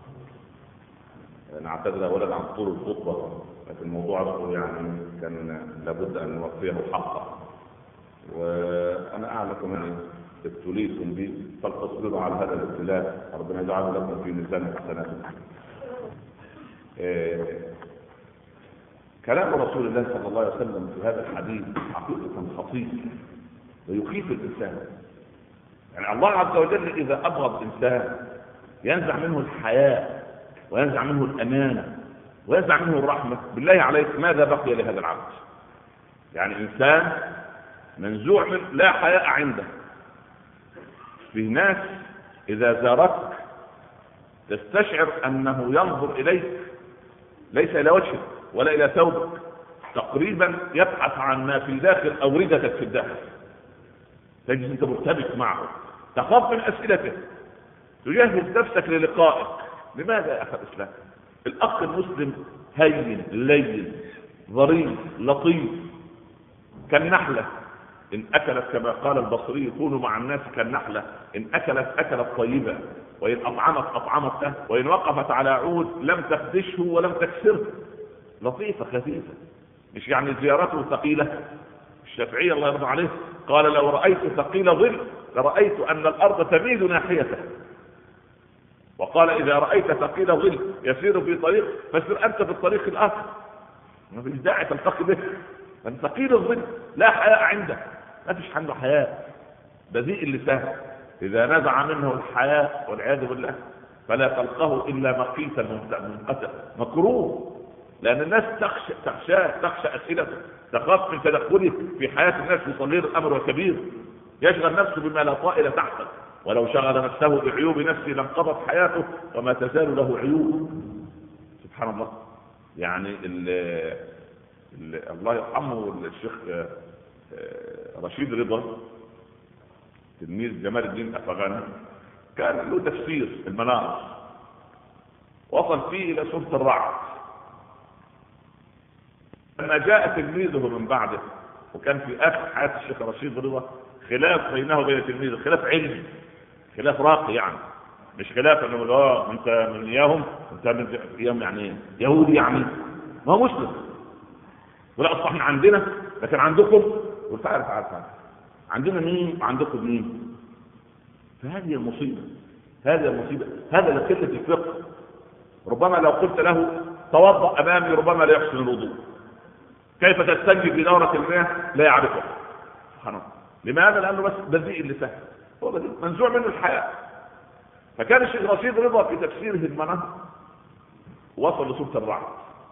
نعتذر اولا عن طول الخطبه، لكن الموضوع يعني كان لابد ان نوفيه حقه، وانا اعلم يعني ابتليتم به فلتصبروا على هذا الابتلاء، ربنا يجعله لكم في ميزان حسناتكم. إيه كلام رسول الله صلى الله عليه وسلم في هذا الحديث حقيقه خطير ويخيف الانسان. يعني الله عز وجل اذا ابغض انسان ينزع منه الحياء وينزع منه الأمانة وينزع منه الرحمة، بالله عليك ماذا بقي لهذا العبد؟ يعني إنسان منزوع من لا حياء عنده. في ناس إذا زارتك تستشعر أنه ينظر إليك ليس إلى وجهك ولا إلى ثوبك، تقريبا يبحث عن ما في داخل أوردتك في الداخل. تجد أنت مرتبط معه، تخاف من أسئلته، تجهز نفسك للقائك. لماذا يا أخي الإسلام؟ الأخ المسلم هين لين ظريف لطيف كالنحلة، إن أكلت كما قال البصري كونوا مع الناس كالنحلة، إن أكلت أكلت طيبة، وإن أطعمت أطعمت، وإن وقفت على عود لم تخدشه ولم تكسره. لطيفة خفيفة، مش يعني زيارته ثقيلة. الشافعي الله يرضى عليه قال لو رأيت ثقيل ظل لرأيت أن الأرض تميل ناحيته، وقال إذا رأيت ثقيل ظل يسير في طريق فسر أنت في الطريق الآخر، ما فيش داعي تلتقي به. من ثقيل الظل لا حياء عنده، ما فيش عنده حياء، بذيء اللسان، إذا نزع منه الحياء والعياذ بالله فلا تلقاه إلا مقيتا منقطع مكروه، لأن الناس تخشى تخشى تخشى أسئلته، تخاف من تدخله في حياة الناس بصغير الأمر وكبير، يشغل نفسه بما لا طائل تحته، ولو شغل نفسه بعيوب نفسه لانقضت حياته وما تزال له عيوب. سبحان الله. يعني ال ال الله يرحمه الشيخ رشيد رضا تلميذ جمال الدين الأفغاني كان له تفسير المنار، وصل فيه إلى سورة الرعد. لما جاء تلميذه من بعده، وكان في آخر حياة الشيخ رشيد رضا خلاف بينه وبين تلميذه، خلاف علمي، خلاف راقي، يعني مش خلاف انه اه انت من اياهم انت من اياهم، يعني ايه يهودي، يعني ما هو مسلم، ولا اصلا عندنا لكن عندكم، وتعرف عارف عندنا مين وعندكم مين. فهذه المصيبه، هذه المصيبه، هذا لقله الفقه. ربما لو قلت له توضأ امامي ربما لا يحسن الوضوء، كيف تستنجي في دورة المياه لا يعرفها. سبحان الله. لماذا؟ لانه بس بذيء اللسان، هو بذيء منزوع منه الحياء. فكان الشيخ رشيد رضا في تفسيره المنار وصل لسورة الرعد،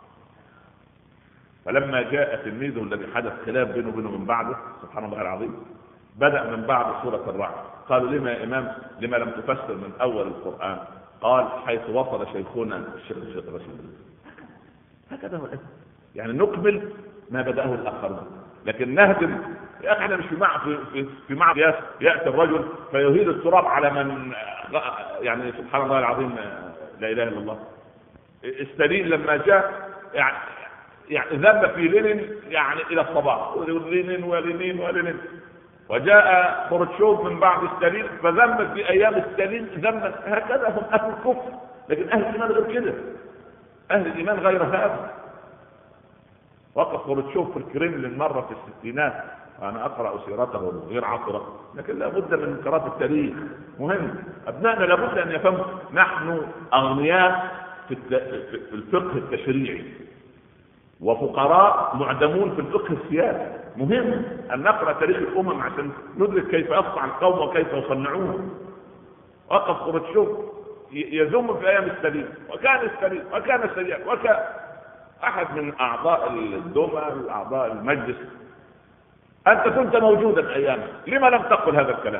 فلما جاء تلميذه الذي حدث خلاف بينه وبينه من بعده، سبحان الله العظيم، بدأ من بعد سورة الرعد. قالوا لما يا إمام لما لم تفسر من أول القرآن؟ قال حيث وصل شيخنا الشيخ رشيد. هكذا هو الأدب، يعني نكمل ما بدأه الآخرون، لكن نهدم. يا أخي احنا مش في مع في في, في معض يأتي الرجل فيهيل التراب على من، يعني سبحان الله العظيم لا إله إلا الله. ستالين لما جاء يعني يعني ذنب في لينين يعني إلى الصباح، لينين ولينين ولينين، وجاء خروتشوف من بعد ستالين فذنب في أيام ستالين ذنبا. هكذا هم أهل الكفر، لكن أهل الإيمان غير كده، أهل الإيمان غير هذا. وقف خروتشوف في الكريملين مرة في الستينات، أنا أقرأ سيرته غير عطرة، لكن لابد من قراءة التاريخ، مهم. أبنائنا لابد أن يفهموا نحن أغنياء في الفقه التشريعي، وفقراء معدمون في الفقه السياسي. مهم أن نقرأ تاريخ الأمم عشان ندرك كيف يصنع القوم وكيف يصنعون. وقف خروتشوف يذم في أيام السليم، وكان السليم وكان السليم وكان أحد من أعضاء الدوما أعضاء المجلس، أنت كنت موجودا أياما، لما لم تقل هذا الكلام؟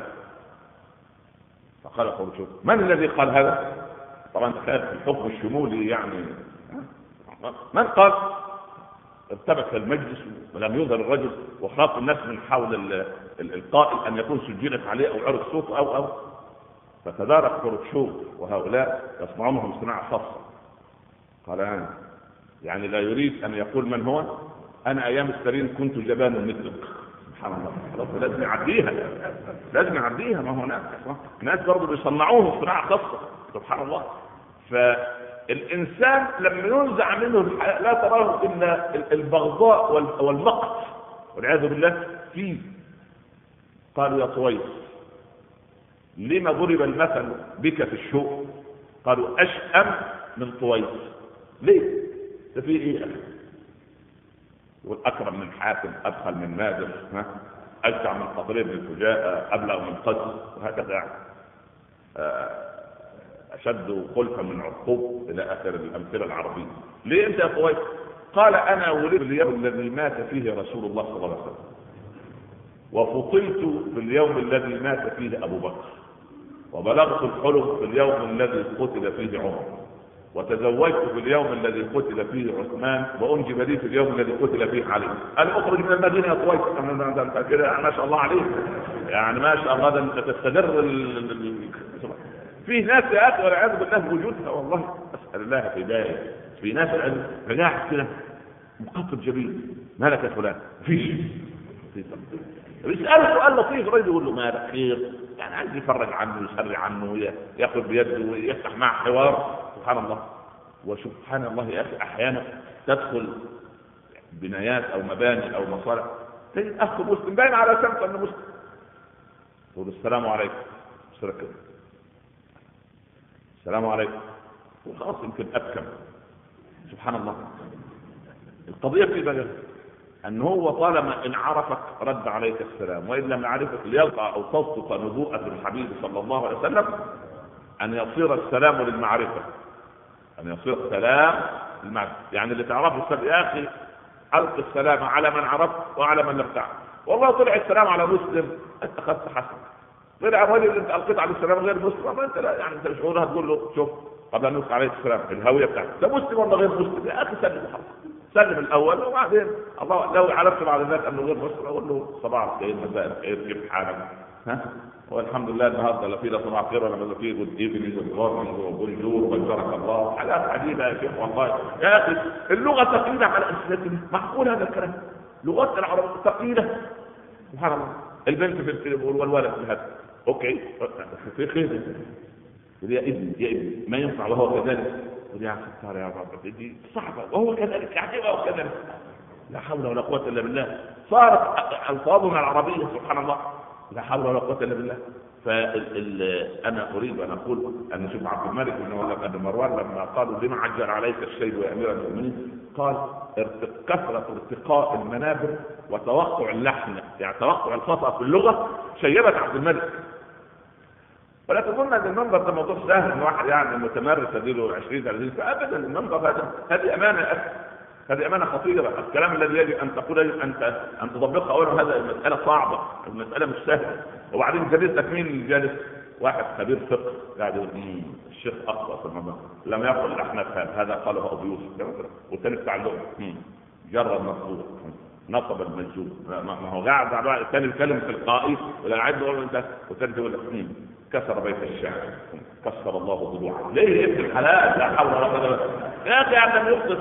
فقال خروتشوف من الذي قال هذا؟ طبعا تخيل في الحكم الشمولي، يعني من قال؟ ارتبك المجلس ولم يظهر الرجل، وخاف الناس من حول القائل أن يكون سجلت عليه أو عرض صوته أو أو فتدارك خروتشوف وهؤلاء يصنعونهم صناعة خاصة. قال أنا يعني لا يريد أن يقول من هو، أنا أيام السرين كنت جبان مثلك. سبحان الله. خلاص لازم يعديها، لازم يعديها، ما هو ناس ناس برضه بيصنعوهم صناعة خاصة. سبحان الله. فالإنسان لما ينزع منه الحياة لا تراه إلا البغضاء والمقت والعياذ بالله فيه. قالوا يا طويس لما ضرب المثل بك في الشوق؟ قالوا أشأم من طويس. ليه؟ ده فيه إيه أخي؟ والأكرم من حاتم، أبخل من نادر، أجدع من قطرين من فجاءة، أبلغ من قدس، وهكذا يعني. آه اشد خلفا من عقوب الى اخر الامثله العربيه. ليه انت يا خويس؟ قال انا ولدت اليوم الذي مات فيه رسول الله صلى الله عليه وسلم، وفطلت في اليوم الذي مات فيه ابو بكر، وبلغت الحلم في اليوم الذي قتل فيه عمر، وتزوجت في اليوم الذي قتل فيه عثمان، وانجب لي في اليوم الذي قتل فيه علي. انا اخرج من المدينه يا كويس. انت كده ما شاء الله عليك، يعني ما شاء الله، ده انت تستدر ال... في ناس يا اخي والعياذ بالله بوجودها، والله اسال الله هدايه. في ناس رجعت كده مقطب جبين، مالك يا فلان؟ مفيش. بيساله سؤال لطيف، الراجل يقول له مالك؟ خير. يعني عايز يفرج عنه، يسري عنه، ياخذ بيده ويفتح معه حوار. سبحان الله وسبحان الله يا اخي، احيانا تدخل بنايات او مباني او مصالح تجد اخ مسلم باين على سمته انه مسلم، تقول السلام عليكم، اشترك كده السلام عليكم، وخلاص يمكن ابكم. سبحان الله. القضيه في بقى ان هو طالما ان عرفك رد عليك السلام، وان لم يعرفك ليقع او تصدق نبوءه الحبيب صلى الله عليه وسلم ان يصير السلام للمعرفه، ان يصير السلام للمعرفه. يعني اللي تعرفه يا اخي القي السلام على من عرفت وعلى من لم تعرف. والله طلع السلام على مسلم انت اخذت حسن، طلع الرجل انت القيت عليه السلام غير مسلم، ما انت لا يعني انت مش هقولها تقول له شوف قبل ان نلقي عليه السلام الهويه بتاعته ده مسلم ولا غير مسلم. يا اخي سلم خلاص، سلم الاول وبعدين الله لو عرفت بعد ذلك انه غير مسلم اقول له صباح الخير، مساء الخير، كيف حالك؟ ها والحمد لله النهارده لا في لا صباح الخير ولا ما في جود ايفنينج جود مورنينج وبونجور وبارك الله. حاجات عجيبه يا شيخ والله يا اخي. اللغه ثقيله على الانسان، معقول هذا الكلام؟ لغات العرب ثقيله. سبحان الله. البنت في التليفون والولد في هذا اوكي في خير، يا ابني يا ابني ما ينفع وهو كذلك، يا ستار يا رب دي صعبه وهو كذلك، عجيبه وكذلك. لا حول ولا قوه الا بالله. صارت الفاظنا العربيه سبحان الله لا حول ولا قوه الا بالله. فانا اريد ان اقول ان نشوف عبد الملك بن مروان لما قالوا لما عجل عليك الشيب يا امير المؤمنين، قال كثره ارتقاء المنابر وتوقع اللحن، يعني توقع الخطا في اللغه شيبت عبد الملك. ولا تظن ان المنبر ده موضوع سهل ان واحد يعني متمرس اديله عشرين ثلاثين فابدا. المنبر هذا هذه امانه أكثر. هذه امانه خطيره. الكلام الذي يجب ان تقوله يجب ان ان تطبقه. اولا هذا المساله صعبه، المساله مش سهله. وبعدين جلست مين اللي جالس؟ واحد خبير فقه قاعد يقول الشيخ اخطا في المنبر، لم يقل الاحناف هذا قاله ابو يوسف، والثاني بتاع اللغه جرب مصروف نصب المنسوب، ما هو قاعد على الثاني الكلمه تلقائي ولا قاعد يقول انت، والثاني يقول لك كسر بيت الشعر كسر الله ضلوعه. ليه ابن الحلال؟ لا حول ولا قوه الا بالله يا اخي. عندما يخطئ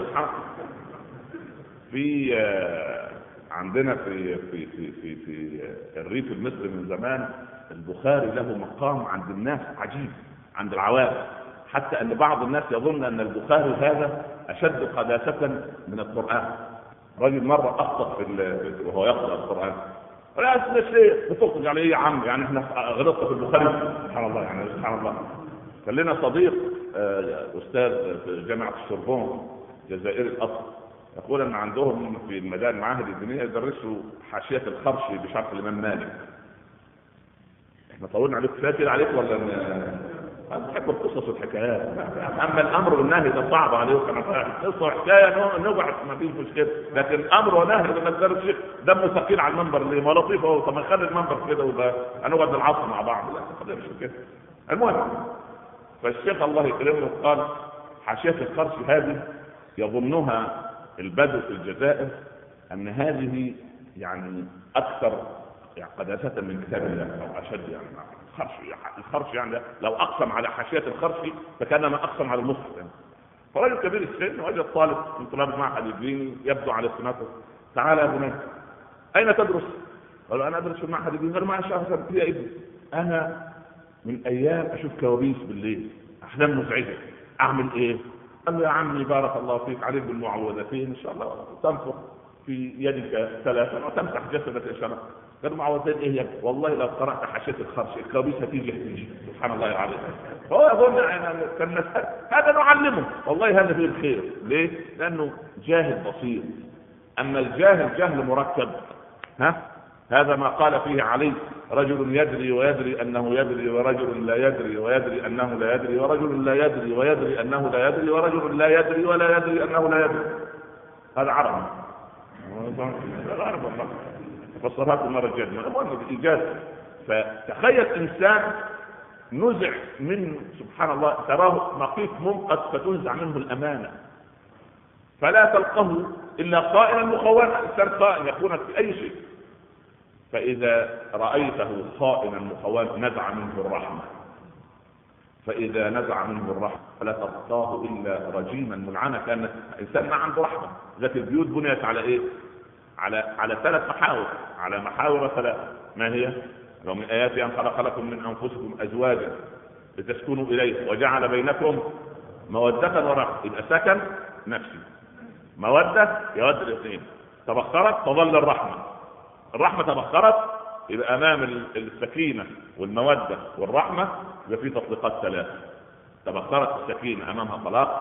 في عندنا في في في في, في الريف المصري من زمان البخاري له مقام عند الناس عجيب، عند العوام، حتى ان بعض الناس يظن ان البخاري هذا اشد قداسه من القران. رجل مره اخطا في وهو يقرا القران، ولا اسمع شيء بتخرج عليه يا عم، يعني احنا غلطنا في البخاري. سبحان الله يعني سبحان الله. كان لنا صديق استاذ في جامعه السوربون جزائري الاصل، يقول ان عندهم في المدارس المعاهد الدينيه يدرسوا حاشيه الخرشي بشرح الامام مالك. احنا طولنا عليك فاكر عليك ولا انا بحب القصص والحكايات. اما الامر والنهي ده صعب عليك، انا قصه حكايه نقعد ما فيش مشكله، لكن امر ونهي لما تدرس شيء دمه ثقيل على المنبر اللي ما لطيفه. طب ما نخلي المنبر كده وبقى هنقعد العصر مع بعض، لا مش كده. المهم فالشيخ الله يكرمه قال حاشيه الخرشي هذه يظنها البدو في الجزائر ان هذه يعني اكثر يعني قداسه من كتاب الله او اشد. يعني الخرشي الخرشي يعني لو اقسم على حاشيه الخرشي فكانما اقسم على المصحف. يعني فرجل كبير السن وجد طالب من طلاب المعهد الديني يبدو على سماته، تعال يا بني اين تدرس؟ قال انا ادرس في المعهد الديني. قال ما شاء يا ابني انا من ايام اشوف كوابيس بالليل، احلام مزعجه، اعمل ايه؟ قال له يا عمي بارك الله فيك، عليك بالمعوذتين ان شاء الله تنفخ في يدك ثلاثا وتمسح جسدك ان شاء الله. قال معوذتين ايه يا ابني؟ والله لو قرات حاشيه الخرشي الكوابيس هتيجي هتيجي. سبحان الله العظيم. هو يظن ان هذا نعلمه، والله هذا فيه الخير. ليه؟ لانه جاهل بسيط. اما الجاهل جهل مركب ها هذا ما قال فيه علي: رجل يدري ويدري أنه يدري، ورجل لا يدري ويدري أنه لا يدري، ورجل لا يدري ويدري أنه لا يدري، ورجل لا يدري ولا يدري أنه لا يدري. هذا عربي. هذا عربي الله. فصلت المرة الجاية بالإيجاز. فتخيل إنسان نزع من سبحان الله، تراه نقيف منقذ فتنزع منه الأمانة، فلا تلقه إلا قائلا مخونا. إنسان قائم يكون في أي شيء، فإذا رأيته خائنا مخونا نزع منه الرحمة، فإذا نزع منه الرحمة فلا تلقاه إلا رجيما ملعنا، كان إنسان ما عنده رحمة. ذات البيوت بنيت على إيه؟ على على ثلاث محاور، على محاور ثلاث. ما هي؟ ومن آياته أن خلق لكم من أنفسكم أزواجا لتسكنوا إليه وجعل بينكم مودة ورحمة. يبقى سكن نفسي، مودة يود الاثنين، تبخرت تظل الرحمة، الرحمة تبخرت يبقى أمام السكينة والمودة والرحمة يبقى في تطبيقات ثلاثة. تبخرت السكينة أمامها طلاق،